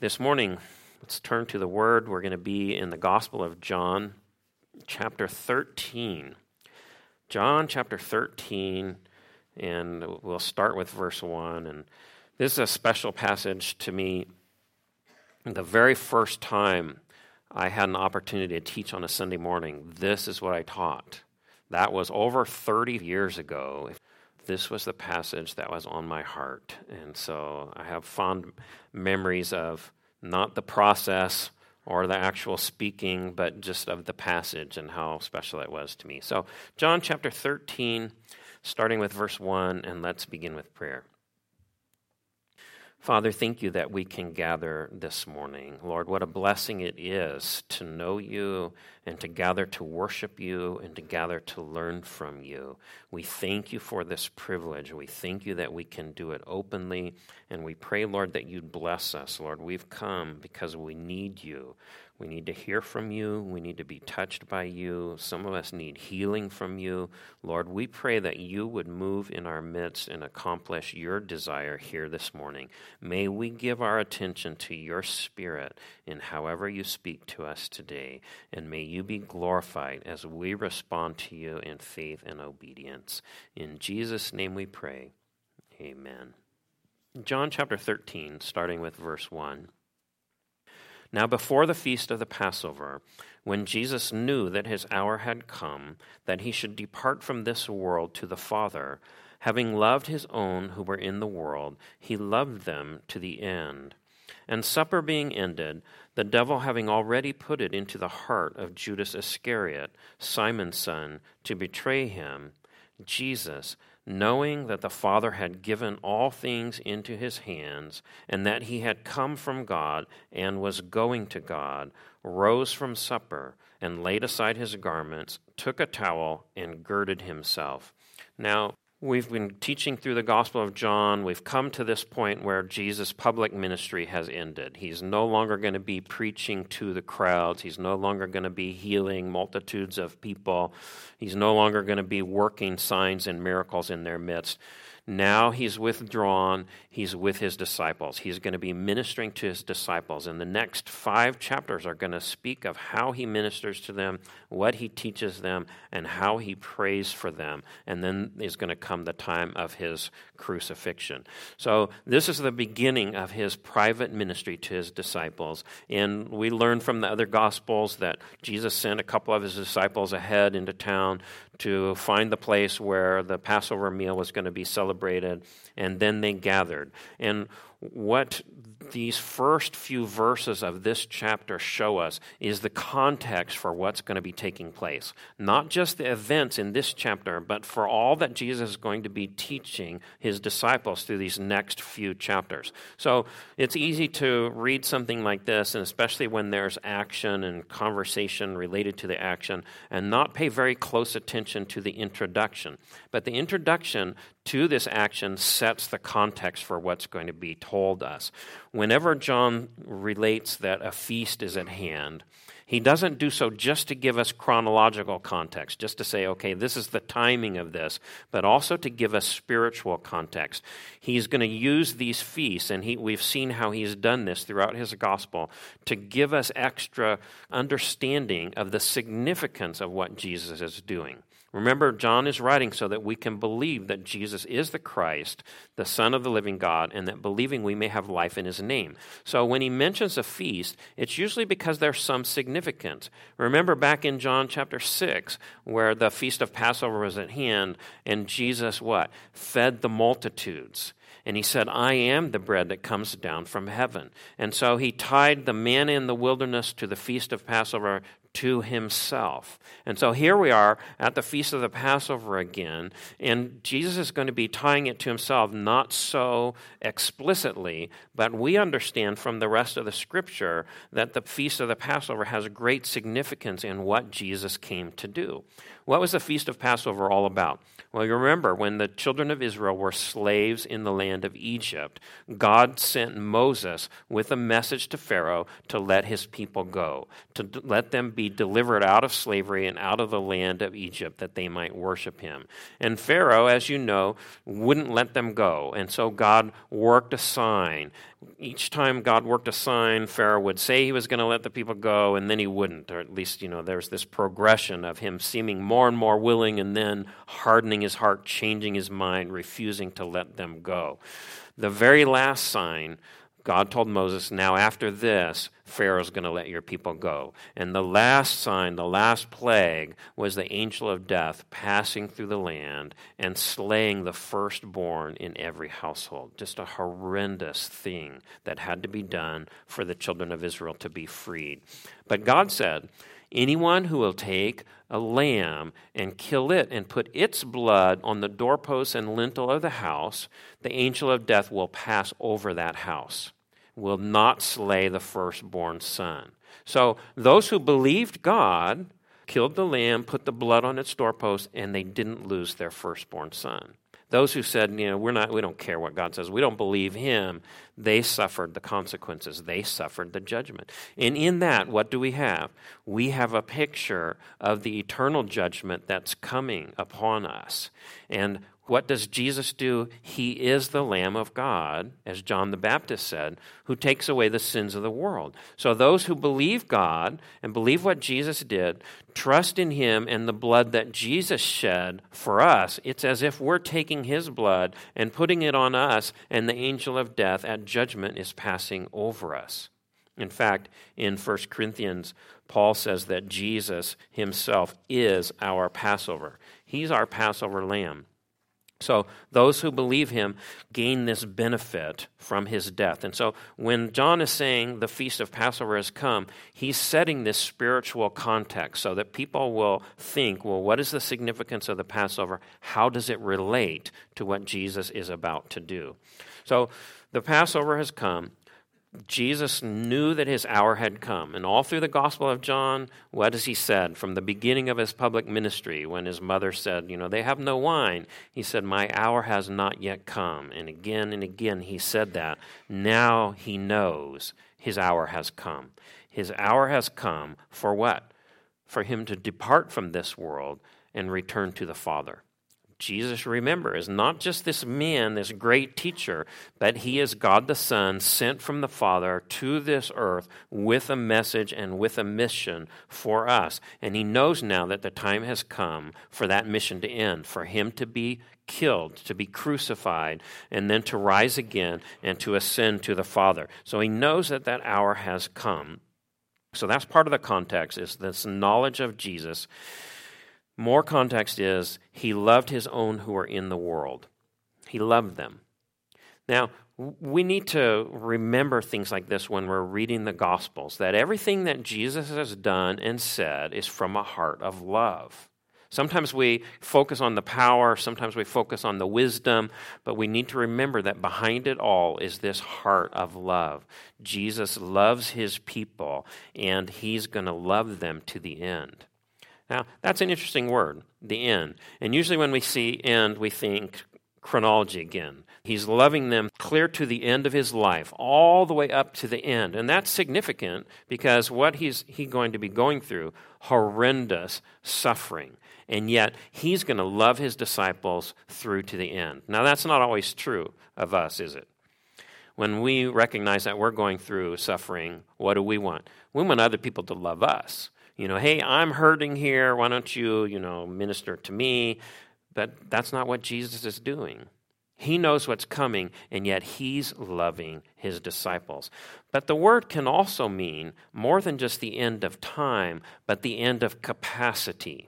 This morning, let's turn to the Word. We're going to be in the Gospel of John, chapter 13. John chapter 13, and we'll start with verse 1. And this is a special passage to me. The very first time I had an opportunity to teach on a Sunday morning, this is what I taught. That was over 30 years ago. This was the passage that was on my heart. And so I have fond memories of not the process or the actual speaking, but just of the passage and how special it was to me. So John chapter 13, starting with verse 1, and let's begin with prayer. Father, thank you that we can gather this morning. Lord, what a blessing it is to know you and to gather to worship you and to gather to learn from you. We thank you for this privilege. We thank you that we can do it openly, and we pray, Lord, that you'd bless us. Lord, we've come because we need you. We need to hear from you. We need to be touched by you. Some of us need healing from you. Lord, we pray that you would move in our midst and accomplish your desire here this morning. May we give our attention to your Spirit in however you speak to us today, and may you be glorified as we respond to you in faith and obedience. In Jesus' name we pray. Amen. John chapter 13, starting with verse 1. Now before the feast of the Passover, when Jesus knew that his hour had come, that he should depart from this world to the Father, having loved his own who were in the world, he loved them to the end. And supper being ended, the devil having already put it into the heart of Judas Iscariot, Simon's son, to betray him, Jesus, knowing that the Father had given all things into his hands, and that he had come from God and was going to God, rose from supper and laid aside his garments, took a towel, and girded himself. Now, we've been teaching through the Gospel of John. We've come to this point where Jesus' public ministry has ended. He's no longer going to be preaching to the crowds. He's no longer going to be healing multitudes of people. He's no longer going to be working signs and miracles in their midst. Now he's withdrawn. He's with his disciples. He's going to be ministering to his disciples. And the next 5 chapters are going to speak of how he ministers to them, what he teaches them, and how he prays for them. And then is going to come the time of his crucifixion. So this is the beginning of his private ministry to his disciples. And we learn from the other Gospels that Jesus sent a couple of his disciples ahead into town to find the place where the Passover meal was going to be celebrated, and then they gathered. And what these first few verses of this chapter show us is the context for what's going to be taking place. Not just the events in this chapter, but for all that Jesus is going to be teaching his disciples through these next few chapters. So it's easy to read something like this, and especially when there's action and conversation related to the action, and not pay very close attention to the introduction. But the introduction to this action sets the context for what's going to be told us. Whenever John relates that a feast is at hand, he doesn't do so just to give us chronological context, just to say, okay, this is the timing of this, but also to give us spiritual context. He's going to use these feasts, and we've seen how he's done this throughout his gospel, to give us extra understanding of the significance of what Jesus is doing. Remember, John is writing so that we can believe that Jesus is the Christ, the Son of the living God, and that believing we may have life in his name. So when he mentions a feast, it's usually because there's some significance. Remember back in John chapter 6, where the feast of Passover was at hand, and Jesus what? Fed the multitudes. And he said, I am the bread that comes down from heaven. And so he tied the manna in the wilderness to the feast of Passover to himself. And so here we are at the feast of the Passover again, and Jesus is going to be tying it to himself, not so explicitly, but we understand from the rest of the scripture that the feast of the Passover has great significance in what Jesus came to do. What was the feast of Passover all about? Well, you remember when the children of Israel were slaves in the land of Egypt, God sent Moses with a message to Pharaoh to let his people go, to let them be delivered out of slavery and out of the land of Egypt that they might worship him. And Pharaoh, as you know, wouldn't let them go. And so God worked a sign. Each time God worked a sign, Pharaoh would say he was going to let the people go, and then he wouldn't. Or at least, there's this progression of him seeming more and more willing and then hardening his heart, changing his mind, refusing to let them go. The very last sign, God told Moses, now after this, Pharaoh's going to let your people go. And the last sign, the last plague, was the angel of death passing through the land and slaying the firstborn in every household. Just a horrendous thing that had to be done for the children of Israel to be freed. But God said, anyone who will take a lamb and kill it and put its blood on the doorposts and lintel of the house, the angel of death will pass over that house, will not slay the firstborn son. So those who believed God killed the lamb, put the blood on its doorpost, and they didn't lose their firstborn son. Those who said, we don't care what God says, we don't believe him, they suffered the consequences. They suffered the judgment. And in that, what do we have? We have a picture of the eternal judgment that's coming upon us. And what does Jesus do? He is the Lamb of God, as John the Baptist said, who takes away the sins of the world. So those who believe God and believe what Jesus did, trust in him and the blood that Jesus shed for us, it's as if we're taking his blood and putting it on us, and the angel of death at judgment is passing over us. In fact, in 1 Corinthians, Paul says that Jesus himself is our Passover. He's our Passover lamb. So those who believe him gain this benefit from his death. And so when John is saying the Feast of Passover has come, he's setting this spiritual context so that people will think, well, what is the significance of the Passover? How does it relate to what Jesus is about to do? So the Passover has come. Jesus knew that his hour had come. And all through the Gospel of John, what has he said? From the beginning of his public ministry, when his mother said, they have no wine, he said, my hour has not yet come. And again, he said that. Now he knows his hour has come. His hour has come for what? For him to depart from this world and return to the Father. Jesus, remember, is not just this man, this great teacher, but he is God the Son sent from the Father to this earth with a message and with a mission for us. And he knows now that the time has come for that mission to end, for him to be killed, to be crucified, and then to rise again and to ascend to the Father. So he knows that that hour has come. So that's part of the context, is this knowledge of Jesus. More context is, he loved his own who are in the world. He loved them. Now, we need to remember things like this when we're reading the Gospels, that everything that Jesus has done and said is from a heart of love. Sometimes we focus on the power, sometimes we focus on the wisdom, but we need to remember that behind it all is this heart of love. Jesus loves his people, and he's going to love them to the end. Now, that's an interesting word, the end. And usually when we see end, we think chronology again. He's loving them clear to the end of his life, all the way up to the end. And that's significant because what he's going to be going through, horrendous suffering. And yet, he's going to love his disciples through to the end. Now, that's not always true of us, is it? When we recognize that we're going through suffering, what do we want? We want other people to love us. Hey, I'm hurting here. Why don't you, minister to me? But that's not what Jesus is doing. He knows what's coming, and yet he's loving his disciples. But the word can also mean more than just the end of time, but the end of capacity.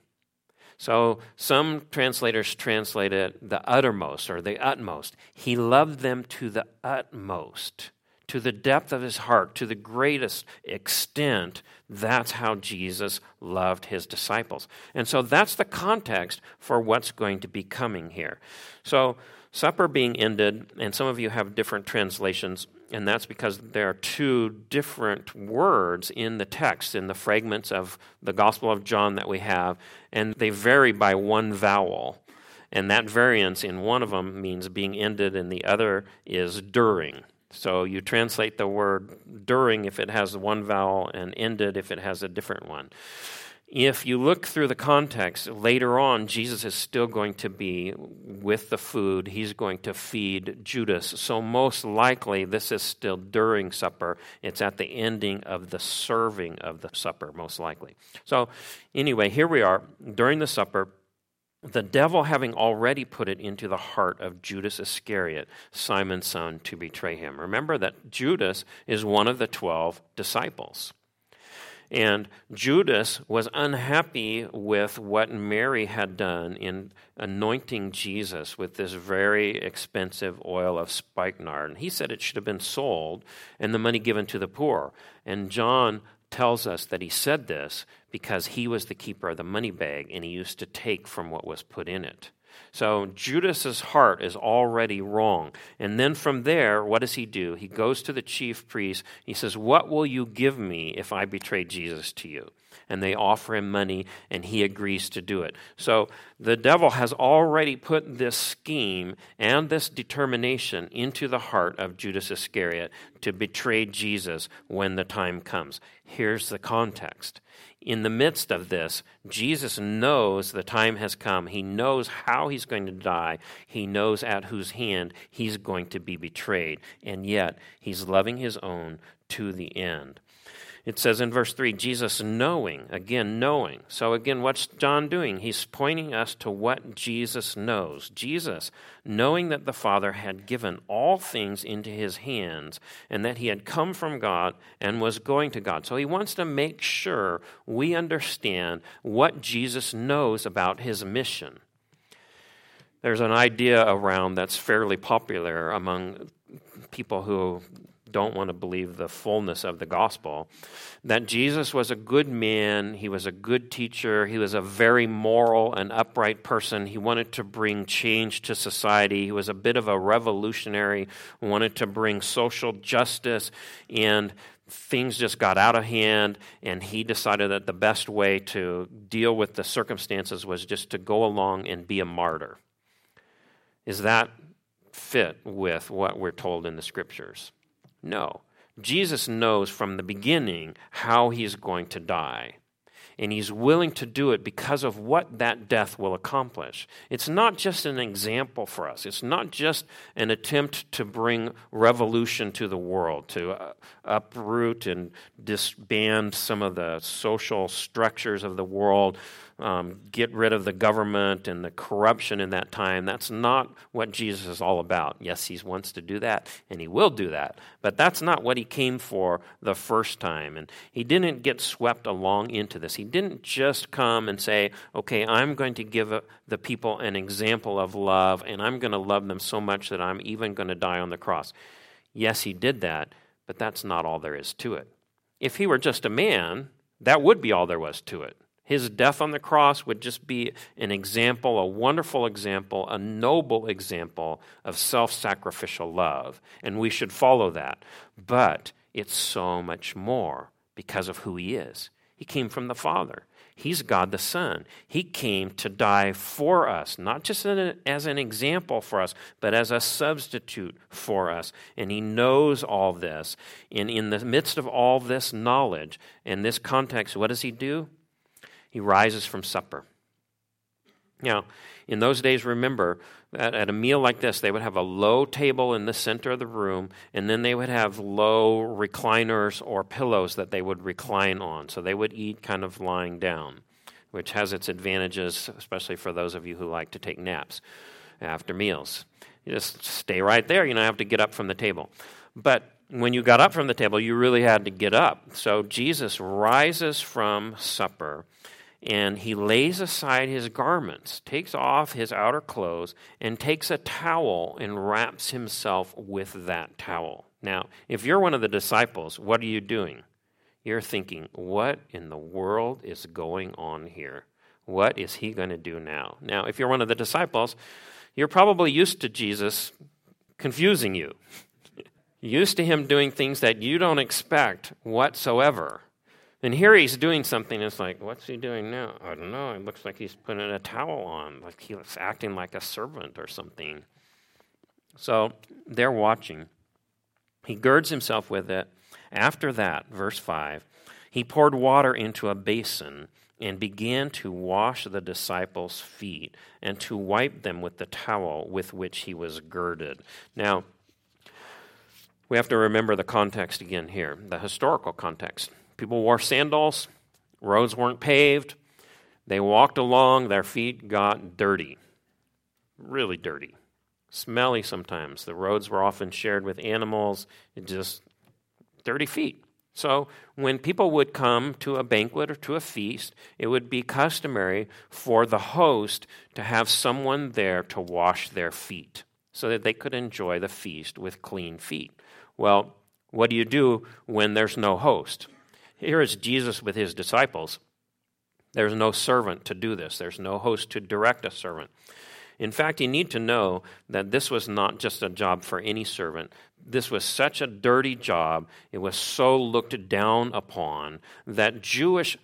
So some translators translate it the uttermost or the utmost. He loved them to the utmost, to the depth of his heart, to the greatest extent. That's how Jesus loved his disciples. And so that's the context for what's going to be coming here. So supper being ended, and some of you have different translations, and that's because there are two different words in the text, in the fragments of the Gospel of John that we have, and they vary by one vowel. And that variance in one of them means being ended, and the other is during. So you translate the word during if it has one vowel and ended if it has a different one. If you look through the context, later on, Jesus is still going to be with the food. He's going to feed Judas. So most likely, this is still during supper. It's at the ending of the serving of the supper, most likely. So anyway, here we are during the supper. The devil having already put it into the heart of Judas Iscariot, Simon's son, to betray him. Remember that Judas is one of the 12 disciples. And Judas was unhappy with what Mary had done in anointing Jesus with this very expensive oil of spikenard. And he said it should have been sold and the money given to the poor. And John tells us that he said this because he was the keeper of the money bag and he used to take from what was put in it. So Judas's heart is already wrong. And then from there, what does he do? He goes to the chief priest. He says, "What will you give me if I betray Jesus to you?" And they offer him money, and he agrees to do it. So the devil has already put this scheme and this determination into the heart of Judas Iscariot to betray Jesus when the time comes. Here's the context. In the midst of this, Jesus knows the time has come. He knows how he's going to die. He knows at whose hand he's going to be betrayed. And yet, he's loving his own to the end. It says in verse 3, Jesus knowing. So again, what's John doing? He's pointing us to what Jesus knows. Jesus, knowing that the Father had given all things into his hands and that he had come from God and was going to God. So he wants to make sure we understand what Jesus knows about his mission. There's an idea around that's fairly popular among people who don't want to believe the fullness of the gospel, that Jesus was a good man, he was a good teacher, he was a very moral and upright person, he wanted to bring change to society, he was a bit of a revolutionary, wanted to bring social justice, and things just got out of hand, and he decided that the best way to deal with the circumstances was just to go along and be a martyr. Is that fit with what we're told in the scriptures? No. Jesus knows from the beginning how he's going to die. And he's willing to do it because of what that death will accomplish. It's not just an example for us. It's not just an attempt to bring revolution to the world, to uproot and disband some of the social structures of the world, get rid of the government and the corruption in that time. That's not what Jesus is all about. Yes, he wants to do that, and he will do that, but that's not what he came for the first time. And he didn't get swept along into this. He didn't just come and say, okay, I'm going to give the people an example of love, and I'm going to love them so much that I'm even going to die on the cross. Yes, he did that, but that's not all there is to it. If he were just a man, that would be all there was to it. His death on the cross would just be an example, a wonderful example, a noble example of self-sacrificial love, and we should follow that. But it's so much more because of who he is. He came from the Father. He's God the Son. He came to die for us, not just as an example for us, but as a substitute for us. And he knows all this. And in the midst of all this knowledge, in this context, what does he do? He rises from supper. Now, in those days, remember, at a meal like this, they would have a low table in the center of the room, and then they would have low recliners or pillows that they would recline on. So they would eat kind of lying down, which has its advantages, especially for those of you who like to take naps after meals. You just stay right there. You don't have to get up from the table. But when you got up from the table, you really had to get up. So Jesus rises from supper, and he lays aside his garments, takes off his outer clothes, and takes a towel and wraps himself with that towel. Now, if you're one of the disciples, what are you doing? You're thinking, what in the world is going on here? What is he going to do now? Now, if you're one of the disciples, you're probably used to Jesus confusing you. Used to him doing things that you don't expect whatsoever. And here he's doing something that's like, what's he doing now? I don't know. It looks like he's putting a towel on, like he was acting like a servant or something. So they're watching. He girds himself with it. After that, verse 5, he poured water into a basin and began to wash the disciples' feet and to wipe them with the towel with which he was girded. Now, we have to remember the context again here, the historical context. People wore sandals, roads weren't paved, they walked along, their feet got dirty, really dirty, smelly sometimes. The roads were often shared with animals, just dirty feet. So when people would come to a banquet or to a feast, it would be customary for the host to have someone there to wash their feet so that they could enjoy the feast with clean feet. Well, what do you do when there's no host? Here is Jesus with his disciples. There's no servant to do this. There's no host to direct a servant. In fact, you need to know that this was not just a job for any servant. This was such a dirty job, it was so looked down upon, that Jewish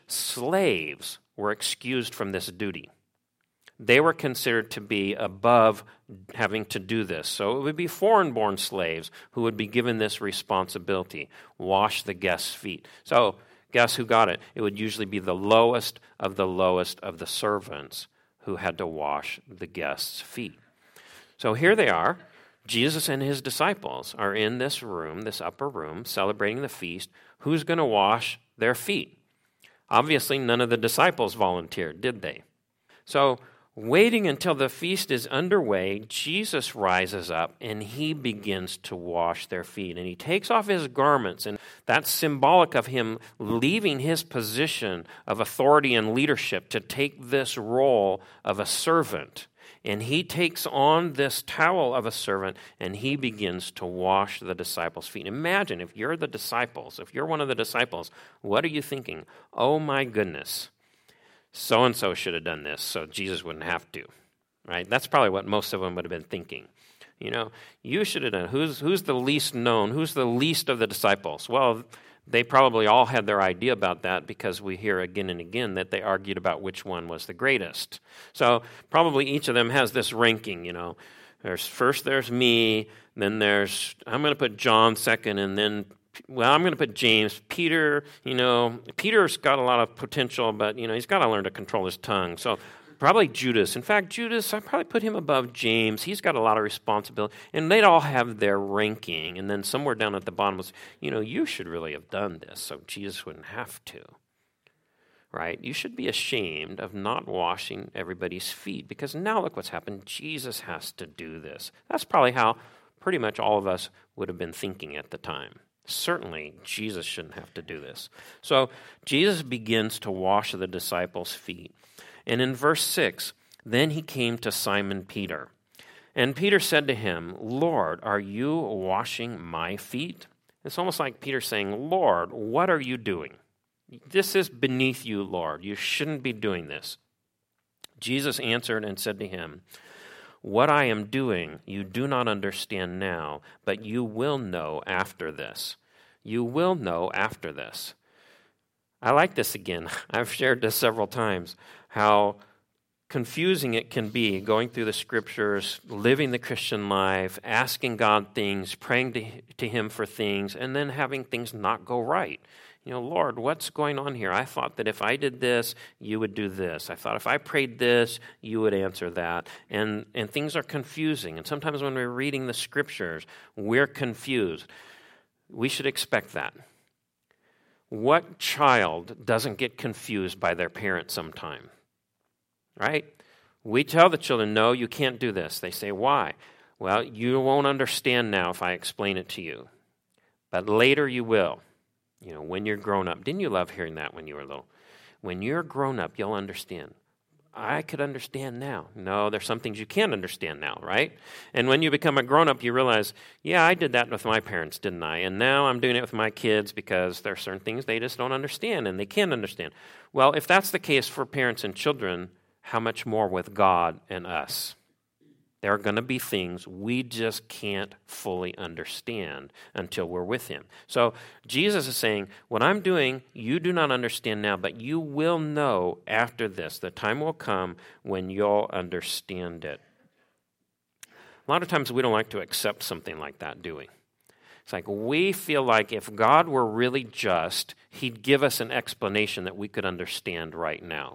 slaves were excused from this duty. They were considered to be above having to do this. So it would be foreign-born slaves who would be given this responsibility, wash the guests' feet. So guess who got it? It would usually be the lowest of the servants who had to wash the guests' feet. So here they are. Jesus and his disciples are in this room, this upper room, celebrating the feast. Who's going to wash their feet? Obviously, none of the disciples volunteered, did they? So, waiting until the feast is underway, Jesus rises up and he begins to wash their feet. And he takes off his garments, and that's symbolic of him leaving his position of authority and leadership to take this role of a servant. And he takes on this towel of a servant, and he begins to wash the disciples' feet. Imagine if you're the disciples, if you're one of the disciples, what are you thinking? Oh my goodness, so-and-so should have done this so Jesus wouldn't have to, right? That's probably what most of them would have been thinking. You know, you should have done it. Who's the least known? Who's the least of the disciples? Well, they probably all had their idea about that because we hear again and again that they argued about which one was the greatest. So probably each of them has this ranking, you know. There's me, then I'm going to put John second, and then, I'm going to put James. Peter, Peter's got a lot of potential, but, he's got to learn to control his tongue. So probably Judas. In fact, Judas, I'd probably put him above James. He's got a lot of responsibility. And they'd all have their ranking. And then somewhere down at the bottom was, you should really have done this so Jesus wouldn't have to. Right? You should be ashamed of not washing everybody's feet because now look what's happened. Jesus has to do this. That's probably how pretty much all of us would have been thinking at the time. Certainly, Jesus shouldn't have to do this. So Jesus begins to wash the disciples' feet. And in verse 6, then he came to Simon Peter. And Peter said to him, Lord, are you washing my feet? It's almost like Peter saying, Lord, what are you doing? This is beneath you, Lord. You shouldn't be doing this. Jesus answered and said to him, what I am doing you do not understand now, but you will know after this. You will know after this. I like this again. I've shared this several times, how confusing it can be going through the scriptures, living the Christian life, asking God things, praying to him for things, and then having things not go right. Lord, what's going on here? I thought that if I did this, you would do this. I thought if I prayed this, you would answer that. And things are confusing. And sometimes when we're reading the scriptures, we're confused. We should expect that. What child doesn't get confused by their parents sometime? Right? We tell the children, no, you can't do this. They say, why? Well, you won't understand now if I explain it to you. But later you will. When you're grown up. Didn't you love hearing that when you were little? When you're grown up, you'll understand. I could understand now. No, there's some things you can't understand now, right? And when you become a grown up, you realize, yeah, I did that with my parents, didn't I? And now I'm doing it with my kids because there are certain things they just don't understand and they can't understand. Well, if that's the case for parents and children, how much more with God and us? There are going to be things we just can't fully understand until we're with him. So Jesus is saying, what I'm doing, you do not understand now, but you will know after this. The time will come when you'll understand it. A lot of times we don't like to accept something like that, do we? It's like we feel like if God were really just, he'd give us an explanation that we could understand right now.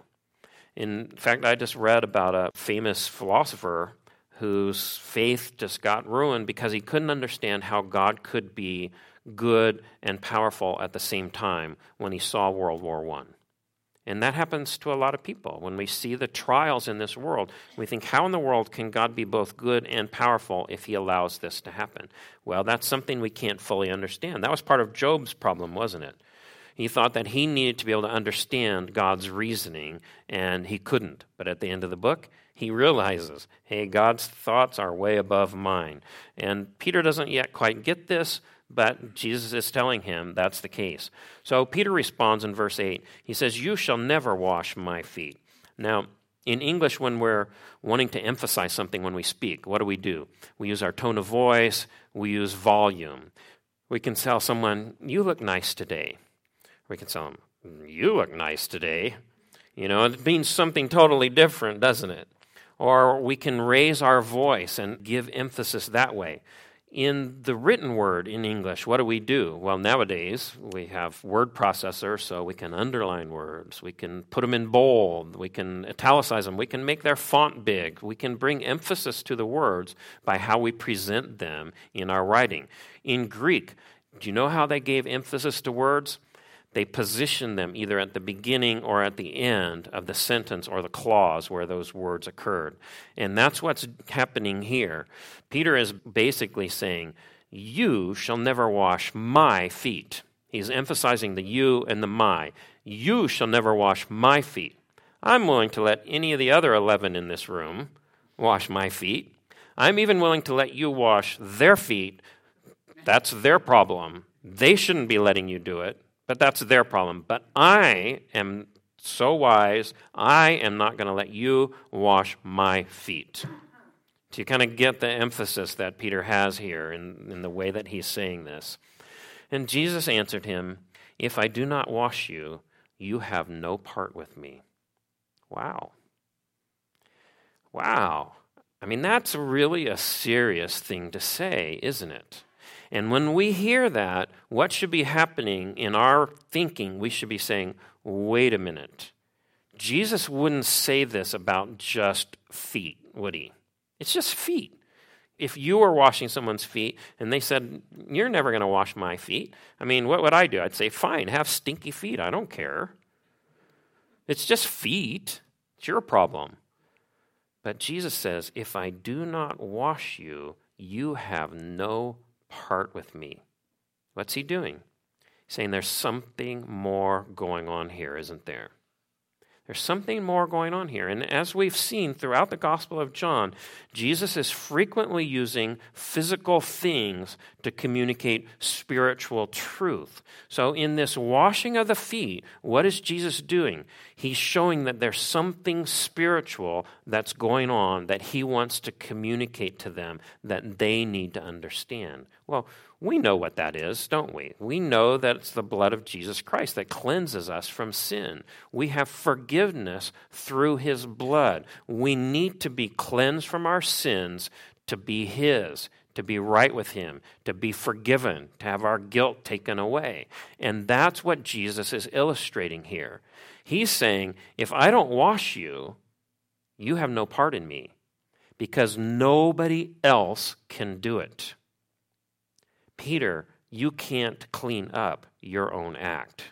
In fact, I just read about a famous philosopher whose faith just got ruined because he couldn't understand how God could be good and powerful at the same time when he saw World War I. And that happens to a lot of people. When we see the trials in this world, we think, how in the world can God be both good and powerful if he allows this to happen? Well, that's something we can't fully understand. That was part of Job's problem, wasn't it? He thought that he needed to be able to understand God's reasoning, and he couldn't. But at the end of the book, he realizes, hey, God's thoughts are way above mine. And Peter doesn't yet quite get this, but Jesus is telling him that's the case. So Peter responds in verse 8. He says, you shall never wash my feet. Now, in English, when we're wanting to emphasize something when we speak, what do? We use our tone of voice. We use volume. We can tell someone, you look nice today. We can tell them, you look nice today. You know, it means something totally different, doesn't it? Or we can raise our voice and give emphasis that way. In the written word in English, what do? Well, nowadays, we have word processors, so we can underline words. We can put them in bold. We can italicize them. We can make their font big. We can bring emphasis to the words by how we present them in our writing. In Greek, do you know how they gave emphasis to words? They positioned them either at the beginning or at the end of the sentence or the clause where those words occurred. And that's what's happening here. Peter is basically saying, you shall never wash my feet. He's emphasizing the you and the my. You shall never wash my feet. I'm willing to let any of the other 11 in this room wash my feet. I'm even willing to let you wash their feet. That's their problem. They shouldn't be letting you do it. But that's their problem. But I am so wise, I am not going to let you wash my feet. So you kind of get the emphasis that Peter has here in the way that he's saying this. And Jesus answered him, if I do not wash you, you have no part with me. Wow. Wow. I mean, that's really a serious thing to say, isn't it? And when we hear that, what should be happening in our thinking? We should be saying, wait a minute. Jesus wouldn't say this about just feet, would he? It's just feet. If you were washing someone's feet and they said, you're never going to wash my feet, I mean, what would I do? I'd say, fine, have stinky feet. I don't care. It's just feet. It's your problem. But Jesus says, if I do not wash you, you have no part with me. What's he doing? He's saying there's something more going on here, isn't there? There's something more going on here. And as we've seen throughout the Gospel of John, Jesus is frequently using physical things to communicate spiritual truth. So in this washing of the feet, what is Jesus doing? He's showing that there's something spiritual that's going on that he wants to communicate to them that they need to understand. Well, we know what that is, don't we? We know that it's the blood of Jesus Christ that cleanses us from sin. We have forgiveness through his blood. We need to be cleansed from our sins to be his, to be right with him, to be forgiven, to have our guilt taken away. And that's what Jesus is illustrating here. He's saying, if I don't wash you, you have no part in me, because nobody else can do it. Peter, you can't clean up your own act.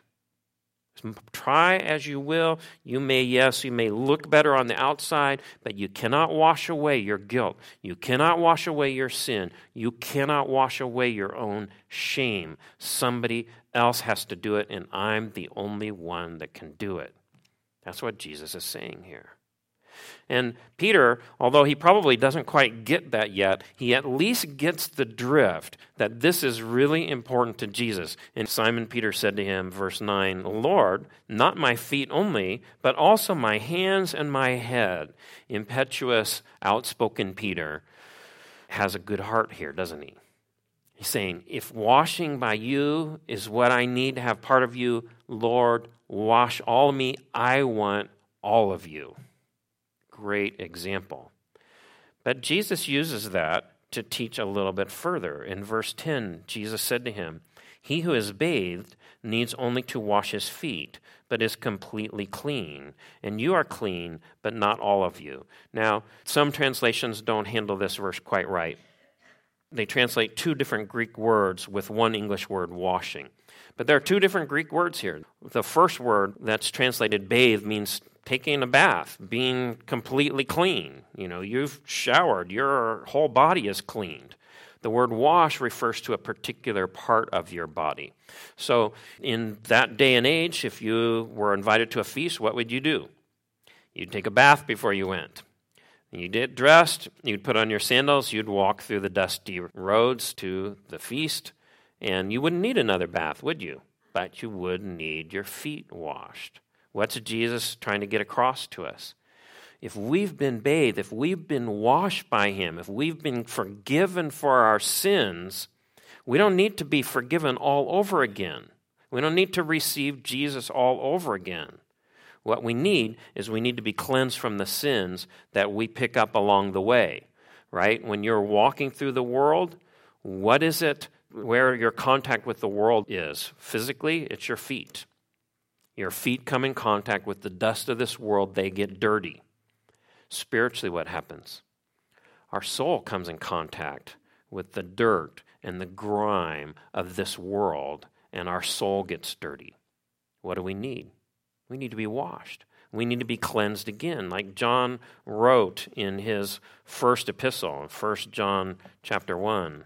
Try as you will. You may look better on the outside, but you cannot wash away your guilt. You cannot wash away your sin. You cannot wash away your own shame. Somebody else has to do it, and I'm the only one that can do it. That's what Jesus is saying here. And Peter, although he probably doesn't quite get that yet, he at least gets the drift that this is really important to Jesus. And Simon Peter said to him, verse 9, Lord, not my feet only, but also my hands and my head. Impetuous, outspoken Peter has a good heart here, doesn't he? He's saying, if washing by you is what I need to have part of you, Lord, wash all of me. I want all of you. Great example. But Jesus uses that to teach a little bit further. In verse 10, Jesus said to him, "He who is bathed needs only to wash his feet, but is completely clean. And you are clean, but not all of you." Now, some translations don't handle this verse quite right. They translate two different Greek words with one English word, washing. But there are two different Greek words here. The first word that's translated bathe means taking a bath, being completely clean. You've showered, your whole body is cleaned. The word wash refers to a particular part of your body. So in that day and age, if you were invited to a feast, what would you do? You'd take a bath before you went. You'd get dressed, you'd put on your sandals, you'd walk through the dusty roads to the feast, and you wouldn't need another bath, would you? But you would need your feet washed. What's Jesus trying to get across to us? If we've been bathed, if we've been washed by him, if we've been forgiven for our sins, we don't need to be forgiven all over again. We don't need to receive Jesus all over again. What we need is we need to be cleansed from the sins that we pick up along the way, right? When you're walking through the world, what is it where your contact with the world is? Physically, it's your feet. Your feet come in contact with the dust of this world, they get dirty. Spiritually, what happens? Our soul comes in contact with the dirt and the grime of this world, and our soul gets dirty. What do we need? We need to be washed. We need to be cleansed again, like John wrote in his first epistle, 1 John chapter 1.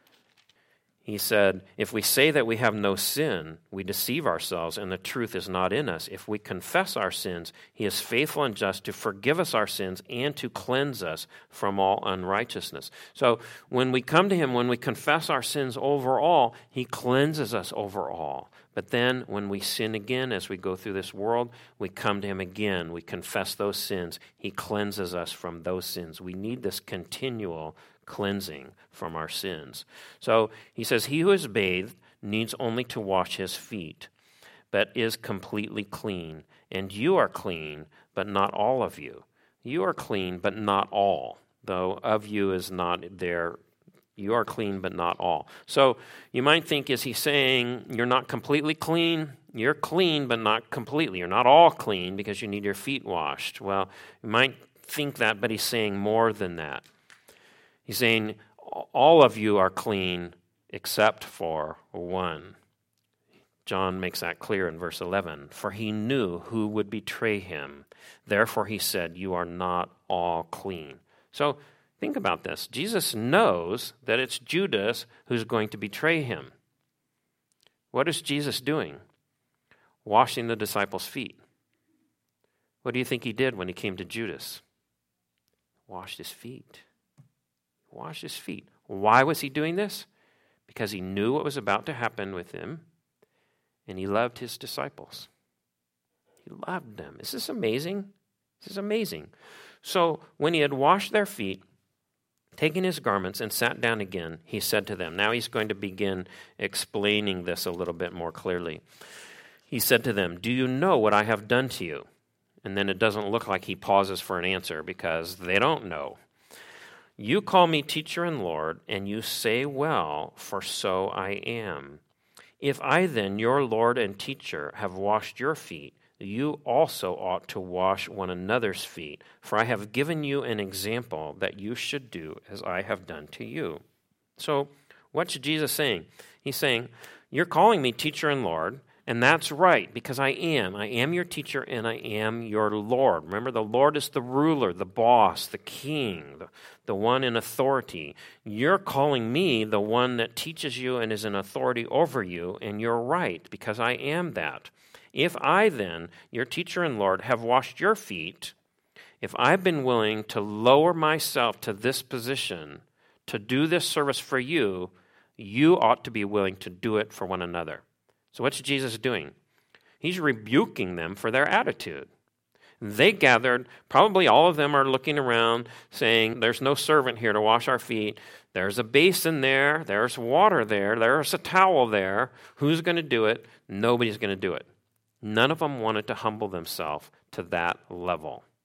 He said, "If we say that we have no sin, we deceive ourselves, and the truth is not in us. If we confess our sins, he is faithful and just to forgive us our sins and to cleanse us from all unrighteousness." So when we come to him, when we confess our sins overall, he cleanses us overall. But then when we sin again as we go through this world, we come to him again. We confess those sins. He cleanses us from those sins. We need this continual cleansing from our sins. So he says, "He who is bathed needs only to wash his feet, but is completely clean. And you are clean, but not all of you." You are clean, but not all. Though of you is not there. You are clean, but not all. So you might think, is he saying you're not completely clean? You're clean, but not completely. You're not all clean because you need your feet washed. Well, you might think that, but he's saying more than that. He's saying all of you are clean except for one. John makes that clear in verse 11. "For he knew who would betray him. Therefore he said, you are not all clean." So think about this. Jesus knows that it's Judas who's going to betray him. What is Jesus doing? Washing the disciples' feet. What do you think he did when he came to Judas? Washed his feet. Washed his feet. Why was he doing this? Because he knew what was about to happen with him, and he loved his disciples. He loved them. Is this amazing? This is amazing. So when he had washed their feet, taken his garments and sat down again, he said to them, now he's going to begin explaining this a little bit more clearly. He said to them, "Do you know what I have done to you?" And then it doesn't look like he pauses for an answer because they don't know. "You call me teacher and Lord, and you say well, for so I am. If I then, your Lord and teacher, have washed your feet, you also ought to wash one another's feet. For I have given you an example that you should do as I have done to you." So what's Jesus saying? He's saying, you're calling me teacher and Lord, and that's right, because I am. I am your teacher, and I am your Lord. Remember, the Lord is the ruler, the boss, the king, the one in authority. You're calling me the one that teaches you and is in authority over you, and you're right, because I am that. If I then, your teacher and Lord, have washed your feet, if I've been willing to lower myself to this position, to do this service for you, you ought to be willing to do it for one another. So what's Jesus doing? He's rebuking them for their attitude. They gathered, probably all of them are looking around saying, there's no servant here to wash our feet. There's a basin there. There's water there. There's a towel there. Who's going to do it? Nobody's going to do it. None of them wanted to humble themselves to that level.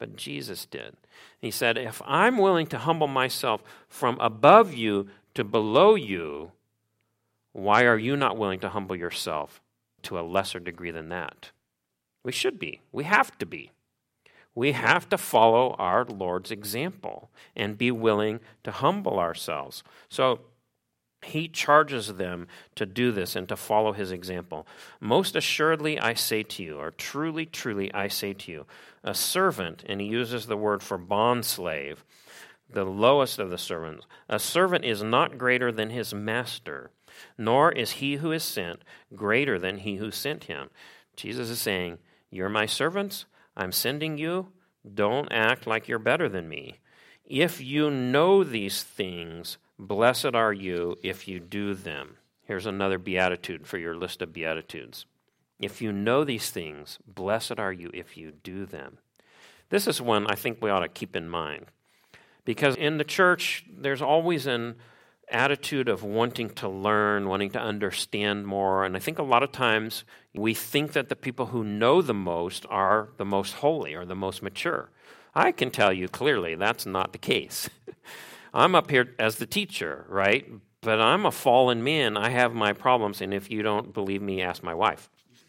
but Jesus did. He said, if I'm willing to humble myself from above you to below you, why are you not willing to humble yourself to a lesser degree than that? We should be. We have to be. We have to follow our Lord's example and be willing to humble ourselves. So he charges them to do this and to follow his example. Most assuredly I say to you, or truly, truly I say to you, a servant, and he uses the word for bondslave, the lowest of the servants, a servant is not greater than his master, nor is he who is sent greater than he who sent him. Jesus is saying, you're my servants, I'm sending you, don't act like you're better than me. If you know these things, blessed are you if you do them. Here's another beatitude for your list of beatitudes. If you know these things, blessed are you if you do them. This is one I think we ought to keep in mind. Because in the church, there's always an attitude of wanting to learn, wanting to understand more. And I think a lot of times we think that the people who know the most are the most holy or the most mature. I can tell you clearly that's not the case. I'm up here as the teacher, right? But I'm a fallen man. I have my problems. And if you don't believe me, ask my wife.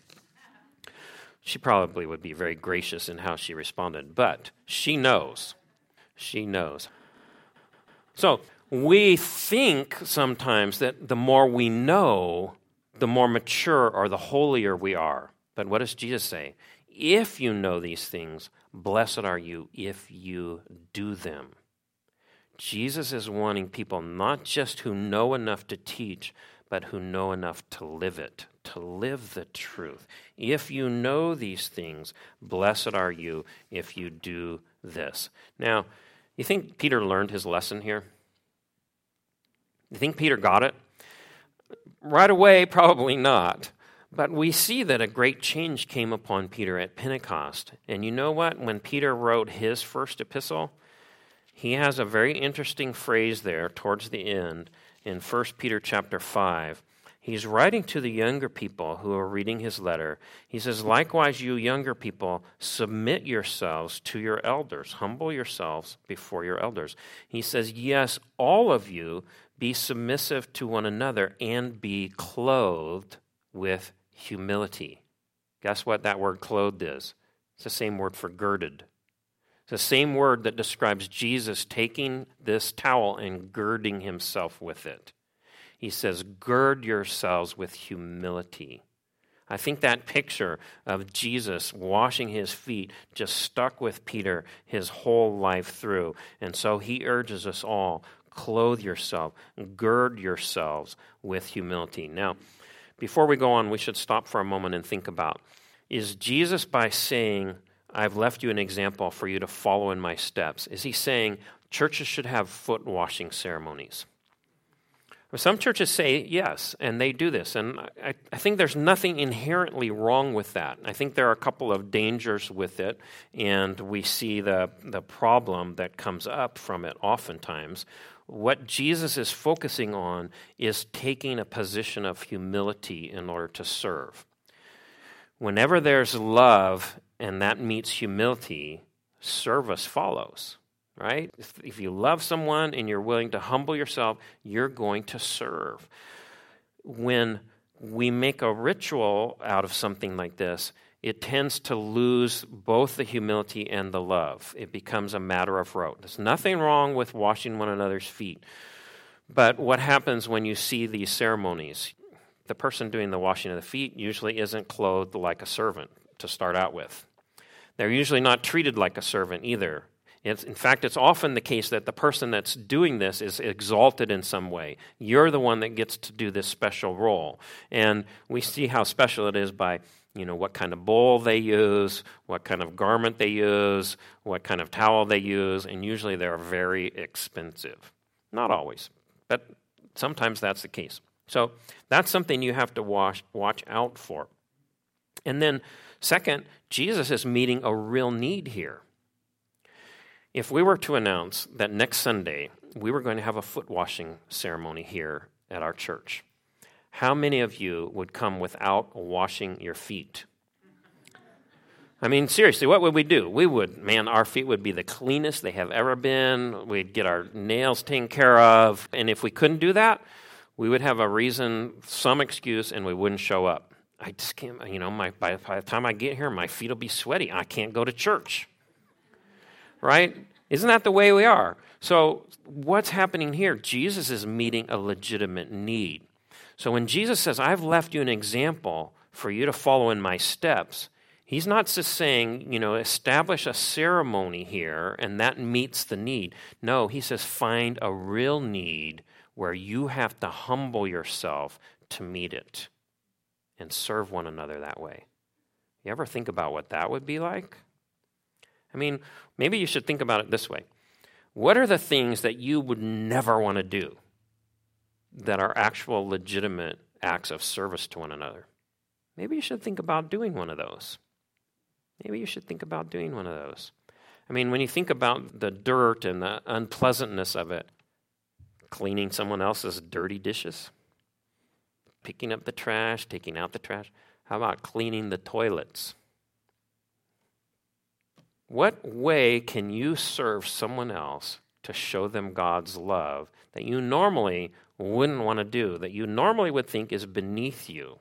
She probably would be very gracious in how she responded. But she knows. She knows. So we think sometimes that the more we know, the more mature or the holier we are. But what does Jesus say? If you know these things, blessed are you if you do them. Jesus is wanting people not just who know enough to teach, but who know enough to live it, to live the truth. If you know these things, blessed are you if you do this. Now, you think Peter learned his lesson here? You think Peter got it? Right away, probably not. But we see that a great change came upon Peter at Pentecost. And you know what? When Peter wrote his first epistle, he has a very interesting phrase there towards the end in 1 Peter chapter 5. He's writing to the younger people who are reading his letter. He says, likewise, you younger people, submit yourselves to your elders. Humble yourselves before your elders. He says, yes, all of you be submissive to one another and be clothed with humility. Guess what that word clothed is? It's the same word for girded. It's the same word that describes Jesus taking this towel and girding himself with it. He says, gird yourselves with humility. I think that picture of Jesus washing his feet just stuck with Peter his whole life through. And so he urges us all, clothe yourself, gird yourselves with humility. Now, before we go on, we should stop for a moment and think about, is Jesus, by saying, I've left you an example for you to follow in my steps, is he saying churches should have foot washing ceremonies? Some churches say yes, and they do this, and I think there's nothing inherently wrong with that. I think there are a couple of dangers with it, and we see the problem that comes up from it oftentimes. What Jesus is focusing on is taking a position of humility in order to serve. Whenever there's love and that meets humility, service follows. Right? If you love someone and you're willing to humble yourself, you're going to serve. When we make a ritual out of something like this, it tends to lose both the humility and the love. It becomes a matter of rote. There's nothing wrong with washing one another's feet. But what happens when you see these ceremonies? The person doing the washing of the feet usually isn't clothed like a servant to start out with. They're usually not treated like a servant either. In fact, it's often the case that the person that's doing this is exalted in some way. You're the one that gets to do this special role. And we see how special it is by, what kind of bowl they use, what kind of garment they use, what kind of towel they use, and usually they're very expensive. Not always, but sometimes that's the case. So that's something you have to watch out for. And then, second, Jesus is meeting a real need here. If we were to announce that next Sunday we were going to have a foot washing ceremony here at our church, how many of you would come without washing your feet? I mean, seriously, what would we do? Our feet would be the cleanest they have ever been. We'd get our nails taken care of. And if we couldn't do that, we would have a reason, some excuse, and we wouldn't show up. I just can't, by the time I get here, my feet will be sweaty. I can't go to church. Right? Isn't that the way we are? So what's happening here? Jesus is meeting a legitimate need. So when Jesus says, I've left you an example for you to follow in my steps, he's not just saying, establish a ceremony here and that meets the need. No, he says find a real need where you have to humble yourself to meet it and serve one another that way. You ever think about what that would be like? I mean, maybe you should think about it this way. What are the things that you would never want to do that are actual legitimate acts of service to one another? Maybe you should think about doing one of those. Maybe you should think about doing one of those. I mean, when you think about the dirt and the unpleasantness of it, cleaning someone else's dirty dishes, picking up the trash, taking out the trash. How about cleaning the toilets? What way can you serve someone else to show them God's love that you normally wouldn't want to do, that you normally would think is beneath you?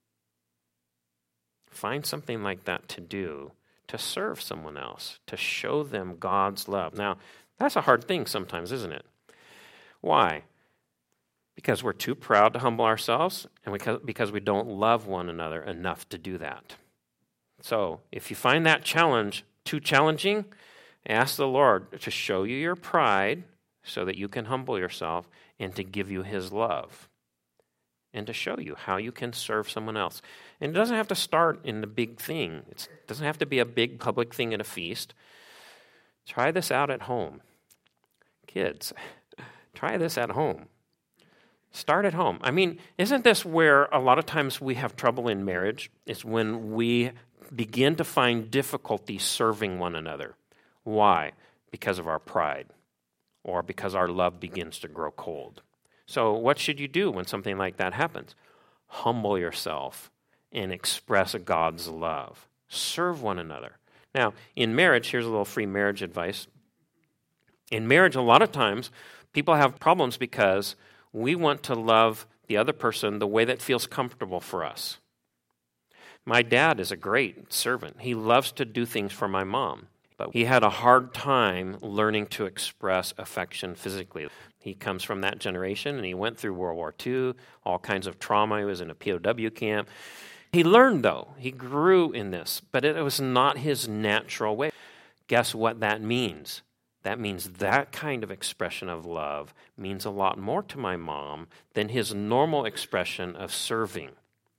Find something like that to do, to serve someone else, to show them God's love. Now, that's a hard thing sometimes, isn't it? Why? Because we're too proud to humble ourselves, and because we don't love one another enough to do that. So, if you find that challenge too challenging, ask the Lord to show you your pride so that you can humble yourself and to give you his love and to show you how you can serve someone else. And it doesn't have to start in the big thing. It doesn't have to be a big public thing at a feast. Try this out at home. Kids, try this at home. Start at home. I mean, isn't this where a lot of times we have trouble in marriage? It's when we begin to find difficulty serving one another. Why? Because of our pride or because our love begins to grow cold. So what should you do when something like that happens? Humble yourself and express God's love. Serve one another. Now, in marriage, here's a little free marriage advice. In marriage, a lot of times, people have problems because we want to love the other person the way that feels comfortable for us. My dad is a great servant. He loves to do things for my mom, but he had a hard time learning to express affection physically. He comes from that generation, and he went through World War II, all kinds of trauma. He was in a POW camp. He learned, though. He grew in this, but it was not his natural way. Guess what that means? That means that kind of expression of love means a lot more to my mom than his normal expression of serving.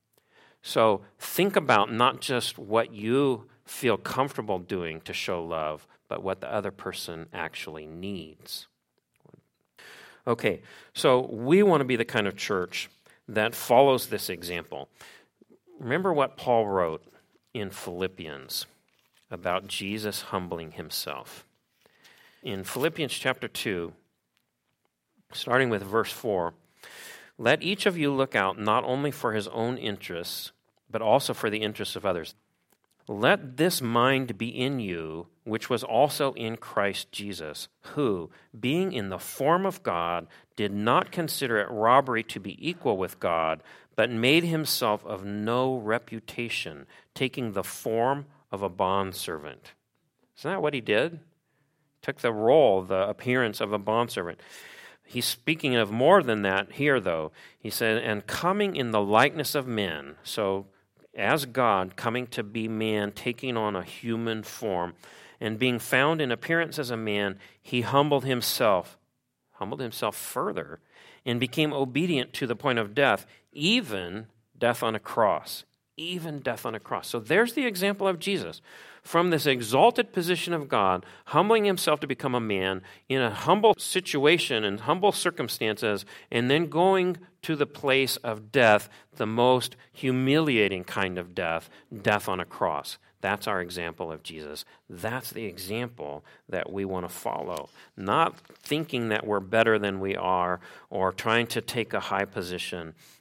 So think about not just what you feel comfortable doing to show love, but what the other person actually needs. Okay, so we want to be the kind of church that follows this example. Remember what Paul wrote in Philippians about Jesus humbling himself. In Philippians chapter 2, starting with verse 4, let each of you look out not only for his own interests, but also for the interests of others. Let this mind be in you, which was also in Christ Jesus, who, being in the form of God, did not consider it robbery to be equal with God, but made himself of no reputation, taking the form of a bondservant. Isn't that what he did? Took the role, the appearance of a bondservant. He's speaking of more than that here, though. He said, and coming in the likeness of men, so as God, coming to be man, taking on a human form, and being found in appearance as a man, he humbled himself further, and became obedient to the point of death, even death on a cross. Even death on a cross. So there's the example of Jesus. From this exalted position of God, humbling himself to become a man in a humble situation and humble circumstances, and then going to the place of death, the most humiliating kind of death, death on a cross. That's our example of Jesus. That's the example that we want to follow. Not thinking that we're better than we are or trying to take a high position,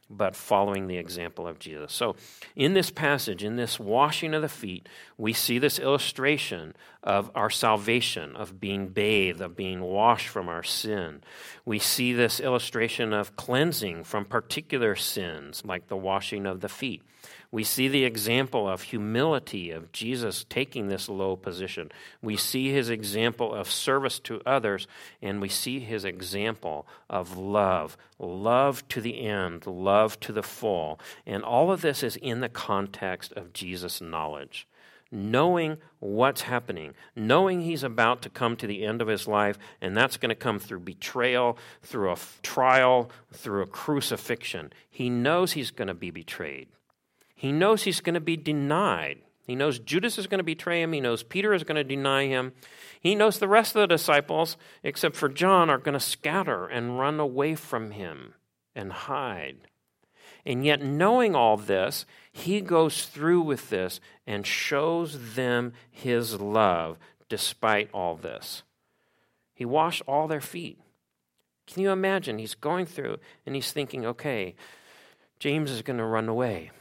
but following the example of Jesus. So in this passage, in this washing of the feet, we see this illustration of our salvation, of being bathed, of being washed from our sin. We see this illustration of cleansing from particular sins, like the washing of the feet. We see the example of humility, of Jesus taking this low position. We see his example of service to others, and we see his example of love to the end, love to the full. And all of this is in the context of Jesus' knowledge. Knowing what's happening, knowing he's about to come to the end of his life, and that's going to come through betrayal, through a trial, through a crucifixion. He knows he's going to be betrayed. He knows he's going to be denied. He knows Judas is going to betray him. He knows Peter is going to deny him. He knows the rest of the disciples, except for John, are going to scatter and run away from him and hide. And yet, knowing all this, he goes through with this and shows them his love despite all this. He washed all their feet. Can you imagine? He's going through and he's thinking, okay, James is going to run away.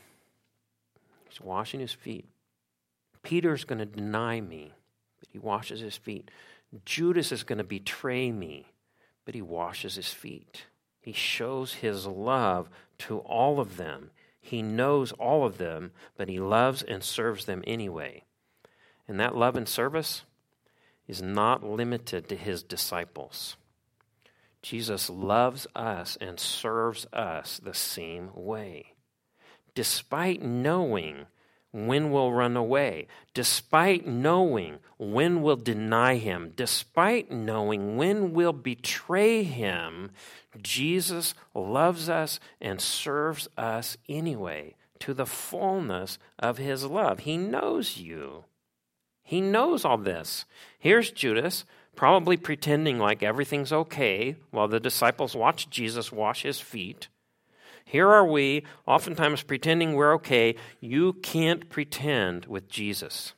He's washing his feet. Peter's going to deny me, but he washes his feet. Judas is going to betray me, but he washes his feet. He shows his love to all of them. He knows all of them, but he loves and serves them anyway. And that love and service is not limited to his disciples. Jesus loves us and serves us the same way. Despite knowing when we'll run away, despite knowing when we'll deny him, despite knowing when we'll betray him, Jesus loves us and serves us anyway to the fullness of his love. He knows you. He knows all this. Here's Judas, probably pretending like everything's okay while the disciples watch Jesus wash his feet. Here are we, oftentimes pretending we're okay. You can't pretend with Jesus.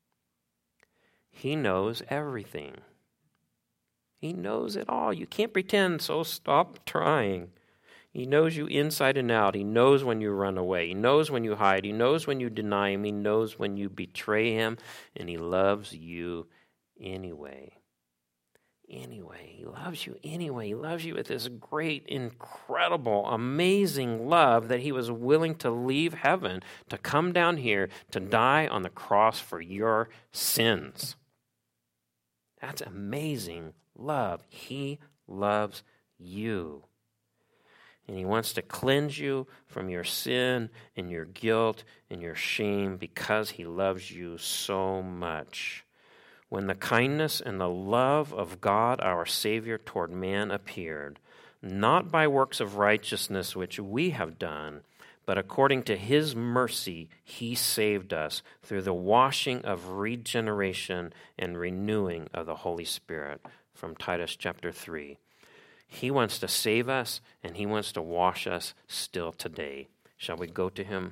He knows everything. He knows it all. You can't pretend, so stop trying. He knows you inside and out. He knows when you run away. He knows when you hide. He knows when you deny him. He knows when you betray him. And he loves you anyway. Anyway, he loves you anyway. He loves you with this great, incredible, amazing love that he was willing to leave heaven, to come down here, to die on the cross for your sins. That's amazing love. He loves you. And he wants to cleanse you from your sin and your guilt and your shame because he loves you so much. When the kindness and the love of God our Savior toward man appeared, not by works of righteousness which we have done, but according to his mercy he saved us through the washing of regeneration and renewing of the Holy Spirit. From Titus chapter 3. He wants to save us and he wants to wash us still today. Shall we go to him?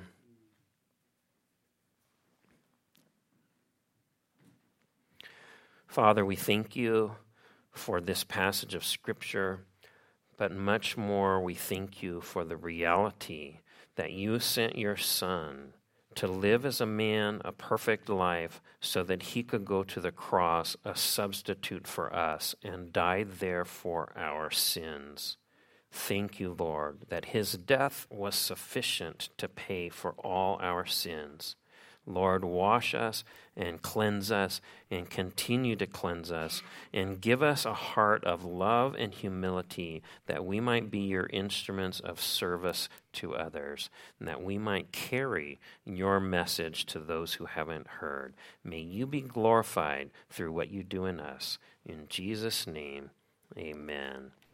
Father, we thank you for this passage of Scripture, but much more we thank you for the reality that you sent your Son to live as a man a perfect life so that he could go to the cross, a substitute for us, and die there for our sins. Thank you, Lord, that his death was sufficient to pay for all our sins. Lord, wash us and cleanse us and continue to cleanse us and give us a heart of love and humility that we might be your instruments of service to others and that we might carry your message to those who haven't heard. May you be glorified through what you do in us. In Jesus' name, amen.